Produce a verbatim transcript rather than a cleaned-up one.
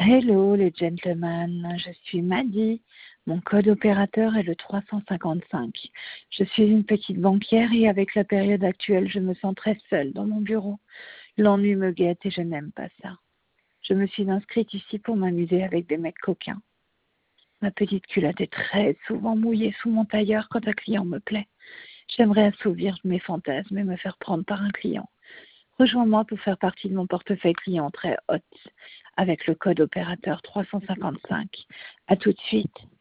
Hello les gentlemen, je suis Maddy. Mon code opérateur est le trois cent cinquante-cinq. Je suis une petite banquière et avec la période actuelle, je me sens très seule dans mon bureau. L'ennui me guette et je n'aime pas ça. Je me suis inscrite ici pour m'amuser avec des mecs coquins. Ma petite culotte est très souvent mouillée sous mon tailleur quand un client me plaît. J'aimerais assouvir mes fantasmes et me faire prendre par un client. Rejoins-moi pour faire partie de mon portefeuille client très hot avec le code opérateur trois cent cinquante-cinq. À tout de suite.